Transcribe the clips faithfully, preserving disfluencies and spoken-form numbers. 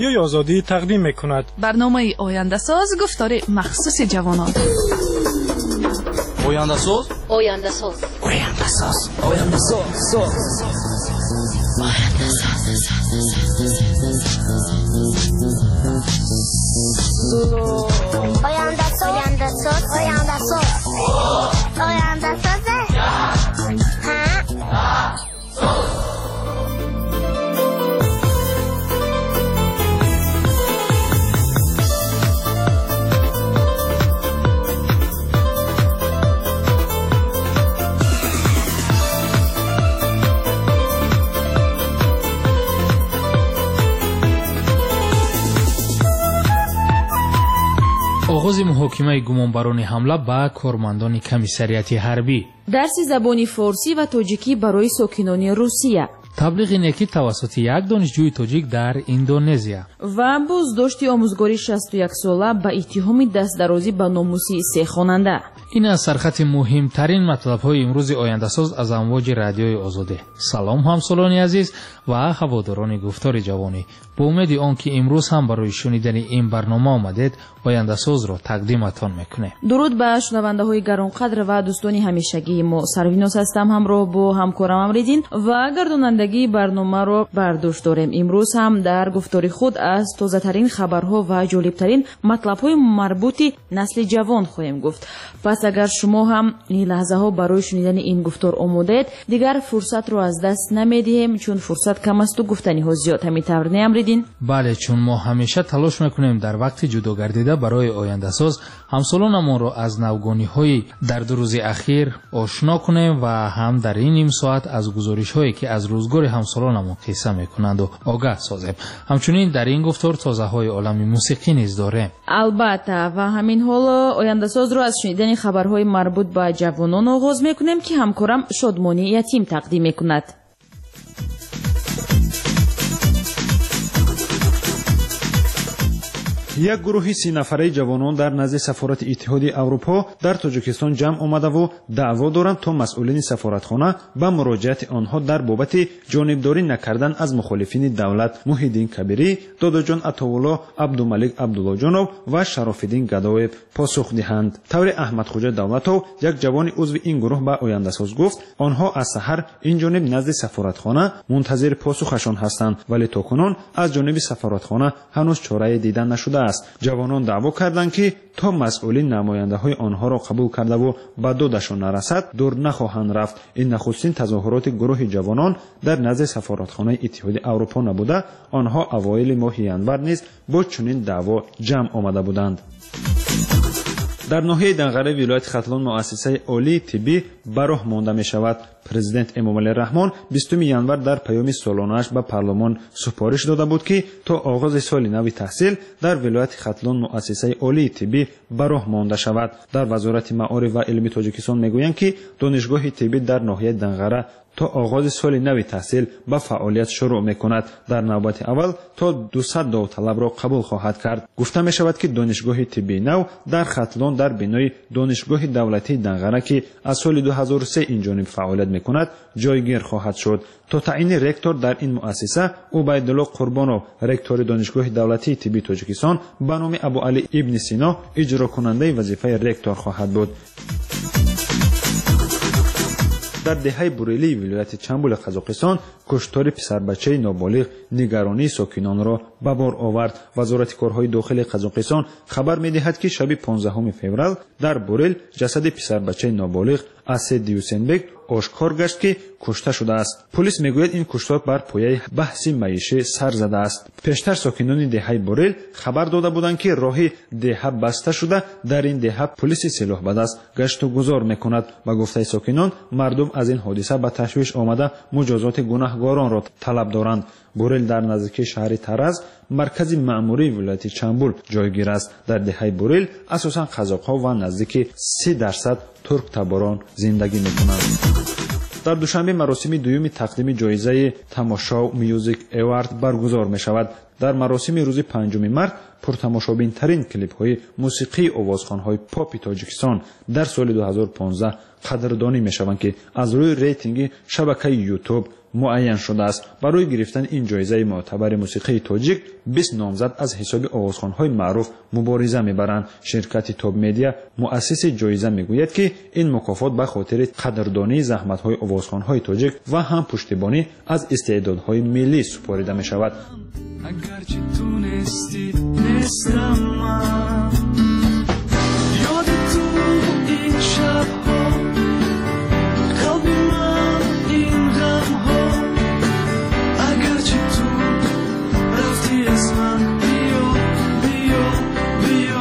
رادیوی آزادی تقدیم میکند. برنامه آینده ساز گفتار مخصوص جوانان. آینده ساز آینده ساز آینده ساز آینده ساز آینده ساز آینده ساز آینده ساز آینده ساز оғози муҳокимаи гумонбарони ҳамла ба кормандони комиссарияти ҳарбӣ. дарси забони форсӣ ва тоҷикӣ барои сокинони Русия. таблиғи некӣ тавассути як донишҷӯи тоҷик дар Индонезия. ва буздошти омӯзгори шасту як сола ба иттиҳоми дастдарозӣ ба номуси се хонанда. ин аз сархати муҳимтарин матлабҳои имрӯзи ояндасоз аз амвоҷи радиои озодӣ. салом ҳамсолони азиз ва ҳаводорони гуфтори ҷавонӣ. бо умеди он ки имрӯз ҳам барои шунидани ин барнома омадед, ояндасозро тақдиматон мекунем. дуруд ба шунавандаҳои гаронқадр ва дӯстони ҳамешагии мо. Сарвинос ҳастам, ҳамроҳ бо ҳамкорам Амридин ва гардонандагии барномаро бардошт дорем. имрӯз ҳам дар гуфтори худ аз тозатарин хабарҳо ва ҷолибтарин матлабҳои марбути насли ҷавон хоҳем гуфт. пас агар шумо ҳам ин лаҳзаҳо барои шунидани ин гуфтор омодаед, дигар фурсатро аз даст намедиҳем, чун фурсат кам асту гуфтаниҳо зиёд. ҳамин тавр не Амридин? бале, чун мо ҳамеша талош мекунем дар вақти ҷудогардида барои ояндасоз ҳамсолонамонро аз навгониҳои дар ду рӯзи ахир ошно кунем ва ҳам дар ин ним соат аз гузоришҳое ки аз рӯзгори ҳамсолонамон қисса мекунанду огаҳ созем. ҳамчунин дар ин гуфтор тозаҳои олами мусиқӣ низ дорем. албатта, ва ҳамин ҳол ояндасозро аз шунидани хабарҳои марбут ба ҷавонон оғоз мекунем ки ҳамкорам Шодмони Ятим тақдим мекунад. як гурӯҳи си нафараи ҷавонон дар назди сафорати иттиҳоди аврупо дар тоҷикистон ҷамъ омадаву даъво доранд то масъулини сафоратхона ба муроҷиати онҳо дар бобати ҷонибдорӣ накардан аз мухолифини давлат Муҳиддин Кабирӣ, Додоҷон Атовулло, Абдумалик Абдуллоҷонов ва Шарофиддин Гадоев посух диҳанд. тавре Аҳмадхоҷа Давлатов, як ҷавони узви ин гурӯҳ ба ояндасоз гуфт, онҳо аз саҳар инҷониб назди сафоратхона мунтазири посухашон ҳастанд, вале то кунун аз ҷониби сафоратхона ҳанӯз чорае дида нашуда аст. ҷавонон даъво карданд ки то масъулин намояндаҳои онҳоро қабул кардаву ба додашон нарасад, дур нахоҳанд рафт. ин нахустин тазоҳуроти гурӯҳи ҷавонон дар назди сафоратхонаи иттиҳоди аврупо набуда, онҳо авоили моҳи январ низ бо чунин даъво ҷамъ омада буданд. дар ноҳияи Данғараи вилояти Хатлон муассисаи олии тиббӣ ба роҳ монда мешавад. президент Эмомалӣ Раҳмон бистуми январ дар паёми солонааш ба парлумон супориш дода буд ки то оғози соли нави таҳсил дар вилояти Хатлон муассисаи олии тиббӣ ба роҳ монда шавад. дар вазорати маориф ва илми Тоҷикистон мегӯянд ки донишгоҳи тиббӣ дар ноҳияи Данғара то оғози соли нави таҳсил ба фаъолият шурӯъ мекунад. дар навбати аввал то дусад довталабро қабул хоҳад кард. гуфта мешавад ки донишгоҳи тиббии нав дар Хатлон дар бинои донишгоҳи давлатии Данғара ки аз соли ду ҳазору се инҷониб фаъолият мекунад ҷойгир хоҳад шуд. то таъини ректор дар ин муассиса Убайдулло Қурбонов, ректори донишгоҳи давлатии тиббии Тоҷикистон ба номи Абуали ибни Сино иҷрокунандаи вазифаи ректор хоҳад буд. дар деҳаи Бурелии вилояти Чамбули Қазоқистон куштори писарбачаи ноболиғ нигаронии сокинонро ба бор овард. вазорати корҳои дохили Қазоқистон хабар медиҳад ки шаби понздаҳуми феврал дар Бурел ҷасади писарбачаи ноболиғ Асед Диюсенбек ошкор гашт ки кушта шудааст. полис мегӯяд ин куштор бар пояи баҳси маишӣ сар задааст. пештар сокинони деҳаи Бурел хабар дода буданд ки роҳи деҳа баста шуда, дар ин деҳа полиси силоҳбадаст гашту гузор мекунад. ба гуфтаи сокинон, мардум аз ин ҳодиса ба ташвиш омада муҷозоти гунаҳгоронро талаб доранд. Бурел дар наздикии шаҳри Тараз, маркази маъмурии вилояти Чамбул ҷойгир аст. дар деҳаи Бурел асосан қазоқҳо ва наздики си дарсад турктаборон зиндагӣ мекунанд. дар душанбе маросими дуюми тақдими ҷоизаи тамошо Music Award баргузор мешавад. дар маросими рӯзи панҷуми март пуртамошобинтарин клипҳои мусиқии овозхонҳои попи Тоҷикистон дар соли ду ҳазору понздаҳ қадрдонӣ мешаванд, ки аз рӯи рейтинги шабакаи ютуб муайян шудааст. барои гирифтани ин ҷоизаи муътабари мусиқии тоҷик бист номзад аз ҳисоби овозхонҳои маъруф мубориза мебаранд. ширкати Top Media муассиси ҷоиза мегӯяд, ки ин мукофот ба хотири қадрдонии заҳматҳои овозхонҳои тоҷик ва ҳам пуштибонӣ аз истеъдодҳои миллӣ супорида мешавад. Agarchi tunesti nestam man Yodi tu in shabho Qalbi man in ghamho Agarchi tu rafti az man Biyo, biyo, biyo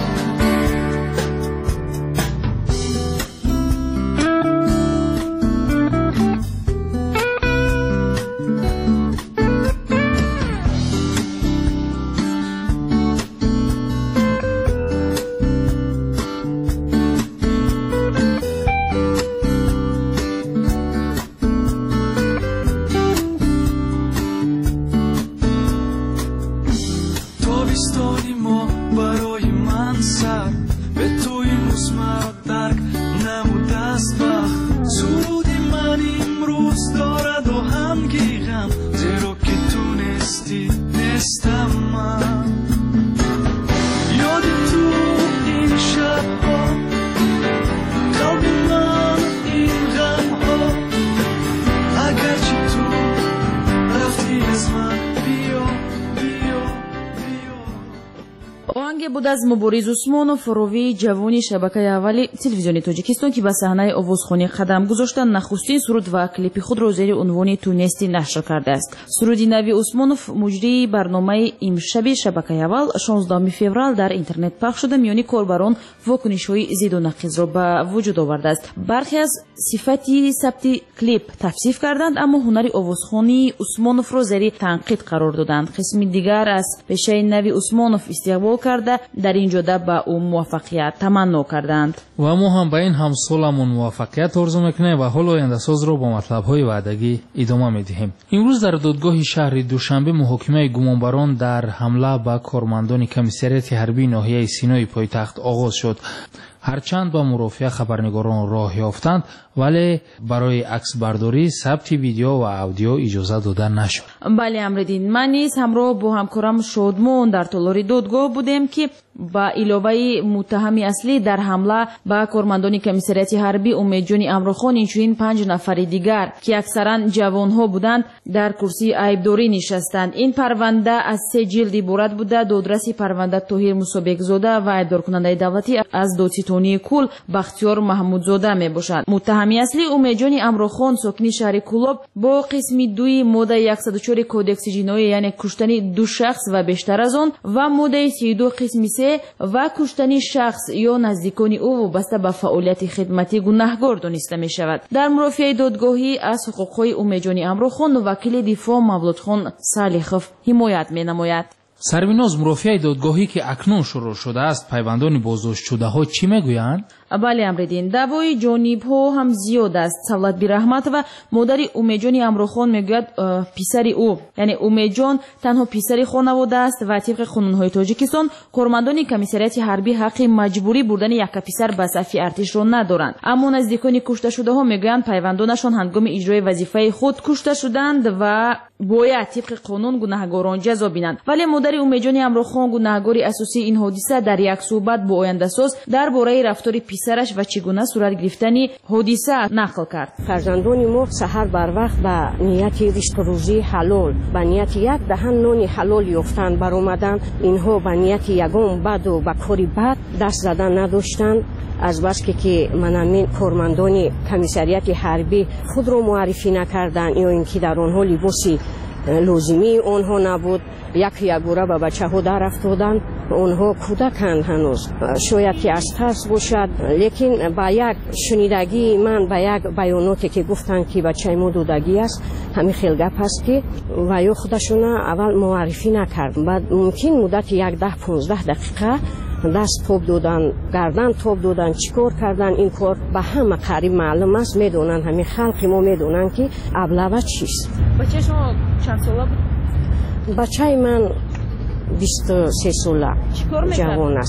буд аз Мубориз Усмонов, ровии ҷавони шабакаи аввали телевизиони Тоҷикистон, ки ба саҳнаи овозхонӣ қадам гузошта нахустин суруд ва клипи худро зери унвони «Тунести» нашр кардааст. Суруди нави Усмонов муҷрии барномаи имшаби шабакаи аввал шонздаҳуми феврал дар интернет пахш шуда миёни корбарон вокунишҳои зидду нақизро ба вуҷуд овардааст. Бархе аз сифати сабти клип тавсиф карданд, аммо ҳунари овозхонии Усмоновро зери танқид қарор доданд. қисми дигар аз пешаи нави Усмонов истиқбол карда дар ин ҷода ба ӯ муваффақият таманно карданд. ва мо ҳам ба ин ҳамсоламон муваффақият орзу мекунем ва ҳол ояндасозро бо матлабҳои ваъдагӣ идома медиҳем. имрӯз дар додгоҳи шаҳри Душанбе муҳокимаи гумонбарон дар ҳамла ба кормандони комиссарияти ҳарбии ноҳияи Синои пойтахт оғоз шуд. ҳарчанд ба мурофиа хабарнигорон роҳ ёфтанд, вале барои аксбардорӣ сабти видео ва аудио иҷоза дода нашуд. бале Амриддин, ман низ ҳамроҳ бо ҳамкорам Шодмон дар толори додгоҳ будем, ки ба иловаи муттаҳами аслӣ дар ҳамла ба кормандони комиссарияти ҳарбӣ Умедҷони Амрохон инчунин панҷ нафари дигар, ки аксаран ҷавонҳо буданд, дар курсии айбдорӣ нишастанд. ин парванда аз се ҷилд иборат буда додраси парванда Тоҳир Мусобекзода ва айбдоркунандаи давлатӣ аз додситонии кул Бахтиёр Маҳмудзода мебошад. муттаҳами аслӣ Умедҷони Амрохон, сокини шаҳри Кӯлоб, бо қисми дуи моддаи яксаду чор кодекси ҷиноӣ, яъне куштани ду шахс ва бештар аз он, ва моддаи си ду қисми се ва куштани шахс ё наздикони ӯ вобаста ба фаъолияти хидматӣ гунаҳгор дониста мешавад. дар мурофиаи додгоҳӣ аз ҳуқуқҳои Умедҷони Амрохон вакили дифоъ Мавлудхон Салихов ҳимоят менамояд. сарвиноз, мурофиаи додгоҳӣ ки акнун шурӯъ шудааст, пайвандони боздоштшудаҳо чӣ мегӯянд? бале Амриддин, даъвои ҷонибҳо ҳам зиёд аст. Савлат Бираҳмат ва модари Умедҷони Амрохон мегӯяд писари ӯ, яъне Умедҷон танҳо писари хонавода аст ва тибқи қонунҳои Тоҷикистон кормандони комиссарияти ҳарбӣ ҳаққи маҷбурӣ бурдани якаписар ба сафи артишро надоранд. аммо наздикони кушташудаҳо мегӯянд пайвандонашон ҳангоми иҷрои вазифаи худ кушта шуданд ва бояд тибқи қонун гунаҳгорон ҷазо бинанд. вале модари Умедҷони Амрохон, гунаҳгори асосии ин ҳодиса, дар як суҳбат бо ояндасоз дар бораи рафтори писараш ва чӣ гуна сурат гирифтани ҳодиса нақл кард. фарзандони мо саҳар барвақт ба нияти риштурӯзии ҳалол, ба нияти як даҳан нони ҳалол ёфтан баромаданд. инҳо ба нияти ягон баду ба кори бад даст задан надоштанд. азбаски ки манамин кормандони комиссарияти ҳарбӣ худро муаррифӣ накарданд ё ин ки дар онҳо либоси лозимии онҳо набуд, яки ягора ба бачаҳо дарафтоданд. онҳо кӯдаканд ҳанӯз, шояд ки аз тарс бошад, лекин ба як шунидагии ман ба як баёноте ки гуфтанд ки бачаи мо дудагӣ аст, ҳамин хел гап аст ки ва ё худашона аввал муаррифӣ накард. баъд мумкин муддати як даҳ понздаҳ дақиқа даст тоб додан, гардан тоб додан, чӣ кор кардан. ин кор ба ҳама қариб маълум аст, медонанд, ҳамин халқи мо медонанд ки аблава чист. бачаи шумо чанд сола буд? бачаи ман бисту се сола ҷавон аст.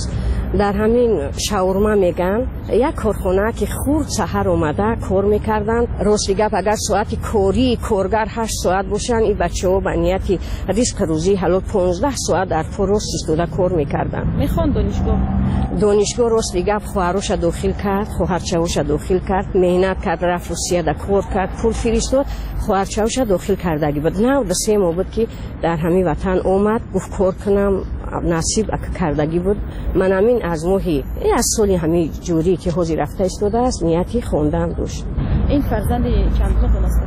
در همین شاورما میگن یک کارخانه که خورد سحر اومده کار میکردن. راست گپ اگر ساعت کاری کارگر هشت ساعت باشن این بچه ها به نیت رزق روزی حالا پانزده ساعت در پروست ایستاده کار میکردن. میخوان دانشگاه دانشگاه راست گپ خواهرش داخل کرد، خواهرچه‌اش داخل کرد، مهنت کرد، رفت روسیه در کار کرد، پول فرستاد، خواهرچه‌اش داخل کردگی بود. نه در سه ماه بود که در همین وطن اومد گفت کار کنم، نصیب کردگی بود. من همین از ماهی از سالی همین جوری که حوزی رفته ایستاده است نیتی خوندن داشت. این فرزند چندم است؟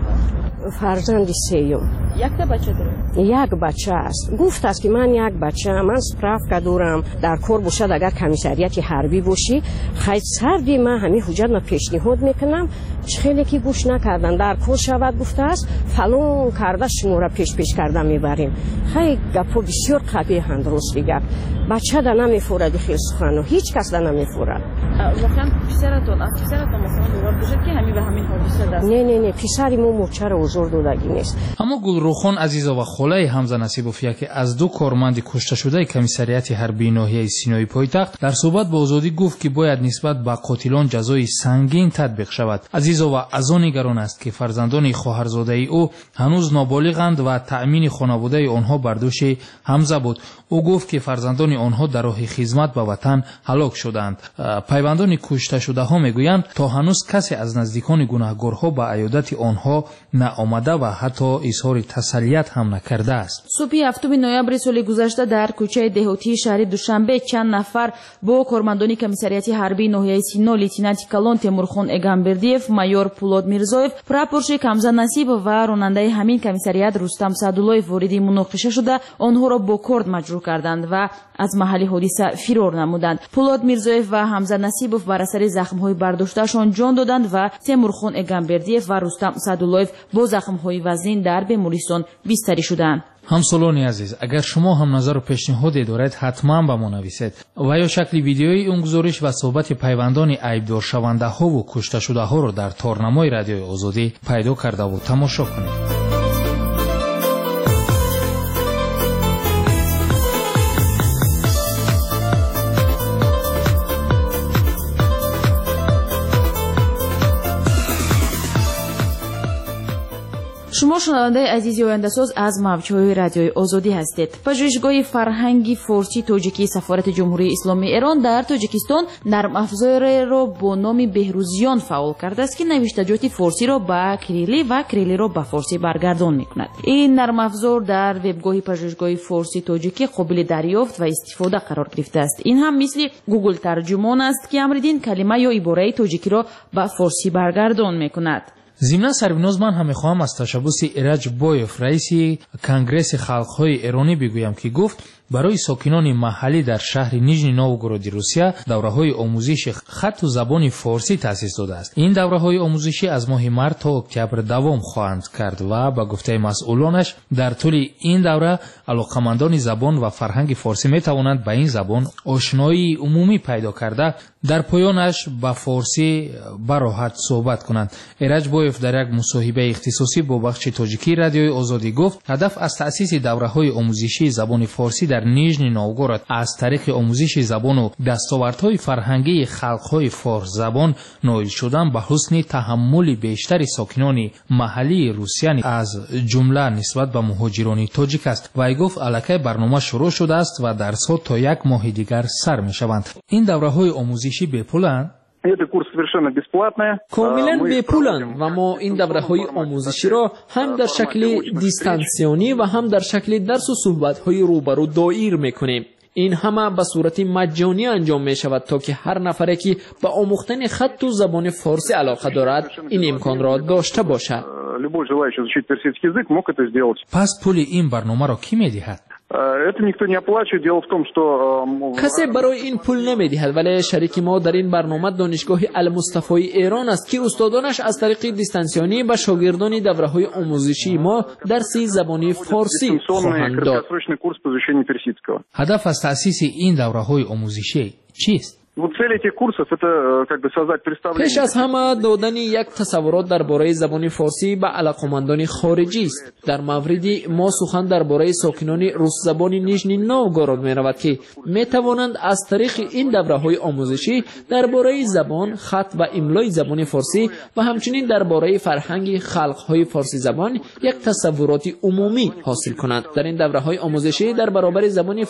فرزند سیوم. یک تا بچه داره؟ یک بچه است. گفت است که من یک بچه من سپرافکا دارم در کار باشد اگر کمیسریت حربی باشی خیلی سردی من همین حجت ما پیشنهاد میکنم. خیلی که گوش نکردن در کار شود گفته است فلان کرده شما را پیش پیش کرده میبریم. خیلی گپا بسیار قبیح هند راست گپ. بچه در نمیفورد خیلی سخنو هیچ کس در نمیفورد. واقعا پسرتون از پسرتون مثلا دوباره باشد که همین به همین حادثه دست؟ نه نه نه پسری ما موچر اوزور دادگی نیست. اما گلروخان عزیزا و خولای حمزه نصیبوفیا که از دو کارمند کشته شده کمیسریت حربی ناحیه سینای پایتخت در صحبت با آزادی گفت که باید نسبت به قاتلان جزای سنگین تطبیق شود. عزیزا و از آن نگران است که فرزندان خواهرزاده او هنوز نابالغند و تأمین خانواده آنها بر دوش حمزه بود. او گفت که فرزندان آنها در راه خدمت به وطن هلاک شدند. پیوندان کشته شده ها میگویند تا هنوز کسی از نزدیکان گناهگارها به عیادت آنها نآمده و حتی اظهار تسلیت هم نکرده است. صبح هفتم نوامبر سال گذشته در کوچه دهاتی شهر دوشنبه چند نفر با کارمندان کمیسریت حربی ناحیه سینا لیتنانت کلان تیمورخان اگامبردیف، مایور پولاد میرزایف، پراپورشیک حمزه نصیب و راننده همین کمیسریت رستم سعدالله‌اف وارد مناقشه شده آنها را با کرد مجروح کردند و از محل حادثه فرار نمودند. پولاد میرزایف و حمزه نصیبوف بر اثر زخم‌های برداشته‌شان جان دادند و تیمورخان اگامبردیف و رستم سعدالله‌اف با زخم‌های وزین در بیمارستان بستری شدند. همسالان عزیز، اگر شما هم نظر و پیشنهادی دارید حتما به ما نویسید و یا شکل ویدیویی اون گزارش و صحبت پیوندان عیبدار شونده ها و کشته شده ها رو در تارنمای رادیوی آزادی پیدا کرده و تماشا کنید. شما شنونده عزیزی آینده‌ساز از موج‌های رادیوی آزادی هستید. پژوهشگاه فرهنگی فارسی تاجیکی سفارت جمهوری اسلامی ایران در تاجیکستان نرم افزاری را با نام بهروزیان فعال کرده است که نوشتجات فارسی را به کریلی و کریلی را به فارسی برگردان می‌کند. این نرم افزار در وبگاه پژوهشگاه فارسی تاجیکی قابل دریافت و استفاده قرار گرفته است. این هم مثل گوگل ترجمان است که امریدین کلمه یا عباره تاجیکی را به فارسی برگردان می‌کند. ضمن سربناز من هم میخواهم از تشبث ایرج بایف رئیس کنگرس خلق‌های ایرانی بگویم که گفت برای ساکنان محلی در شهر نیژنی نوگورود روسیه دوره‌های آموزش خط و زبان فارسی تأسیس داده است. این دوره‌های آموزشی از ماه مارس تا اکتبر دوام خواهند کرد و به گفته مسئولانش در طول این دوره علاقه‌مندان زبان و فرهنگ فارسی می‌توانند به این زبان آشنایی عمومی پیدا کرده در پایانش به فارسی به راحت صحبت کنند. ایرج بایف در یک مصاحبه اختصاصی با بخش تاجیکی رادیوی آزادی گفت هدف از تأسیس دوره‌های آموزشی زبان فارسی در نیژنی نوگورود از طریق آموزش زبان و دستاوردهای فرهنگی خلق‌های فارس زبان نائل شدن به حسن تحمل بیشتر ساکنان محلی روسیه از جمله نسبت به مهاجران تاجیک است. وی گفت الکی برنامه شروع شده است و درس‌ها تا یک ماه دیگر سر می‌شوند. این دوره‌های آموزشی بپولند. کاملا بپولند و ما این دوره‌های آموزشی را هم در شکل دیستانسیونی و هم در شکل درس و صحبت‌های روبرو دایر می‌کنیم. این همه به صورت مجانی انجام می شود تا که هر نفری که به آموختن خط و زبان فارسی علاقه دارد این امکان را داشته باشد. پس پول این برنامه را کی می‌دهد؟ کسی برای این پول نمیدهد، ولی شریک ما در این برنامه دانشگاه المصطفی ایران است که استادانش از طریق دیستانسیونی به شاگردان دوره‌های آموزشی ما درس زبان فارسی خواهند داد. هدف از تأسیس این دوره‌های آموزشی چیست؟ پیش از همه دادن یک تصورات درباره زبان فارسی به علاقمندان خارجی است. در مورد ما سخن درباره ساکنان روس زبان نیژنی نوگورود می رود که می توانند از طریق این دوره‌های آموزشی درباره زبان، خط و املای زبان فارسی و همچنین درباره فرهنگ خلق‌های فارسی زبان یک تصورات عمومی حاصل کنند. در این دوره‌های آموزشی در برابر زبان